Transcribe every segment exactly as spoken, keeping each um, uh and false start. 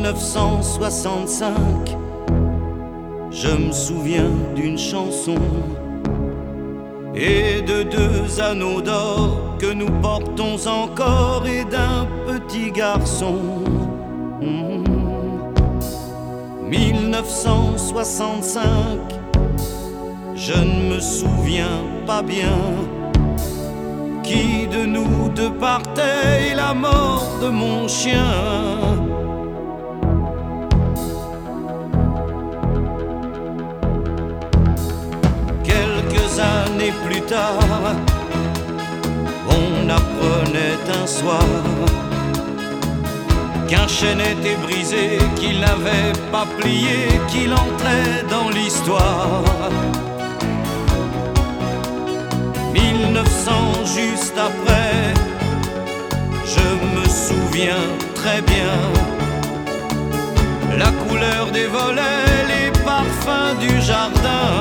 neuf cent soixante-cinq, je me souviens d'une chanson et de deux anneaux d'or que nous portons encore et d'un petit garçon. Mmh. mille neuf cent soixante-cinq, je ne me souviens pas bien qui de nous deux partait, la mort de mon chien. Quelques années plus tard, on apprenait un soir qu'un chêne était brisé, qu'il n'avait pas plié, qu'il entrait dans l'histoire. mille neuf cents juste après, je me souviens très bien, la couleur des volets, les parfums du jardin.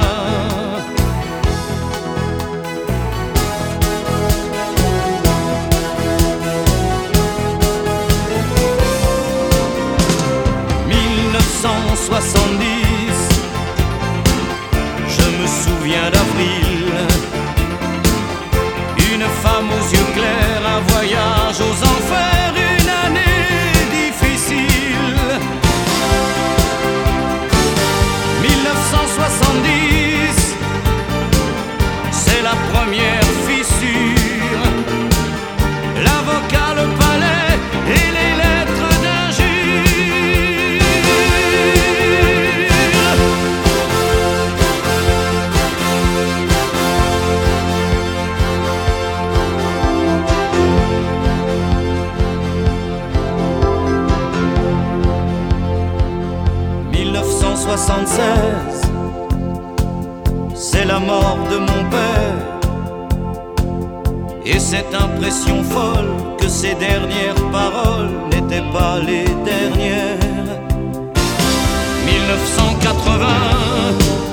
mille neuf cent soixante-dix, je me souviens d'avril, une femme aux yeux clairs, un voyage aux enfers, une année difficile. mille neuf cent soixante-dix, c'est la première fissure, l'avocat, le palais et les lettres d'injure. mille neuf cent soixante-seize, c'est la mort de mon père et cette impression folle que ces dernières paroles n'étaient pas les dernières. mille neuf cent quatre-vingts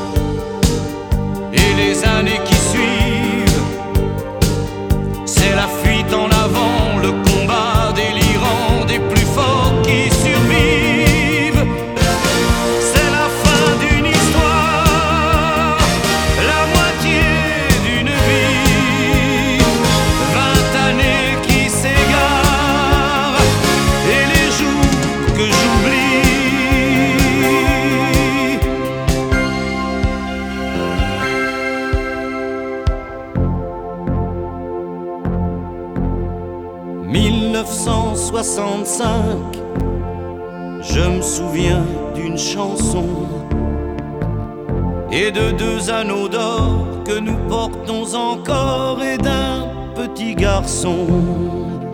et les années qui suivent, c'est la fuite en avant, le combat délirant des plus forts qui survivent. C'est la fin d'une histoire, la moitié d'une vie, vingt années qui s'égarent et les jours que j'oublie. mille neuf cent soixante-cinq, je me souviens d'une chanson et de deux anneaux d'or que nous portons encore et d'un petit garçon.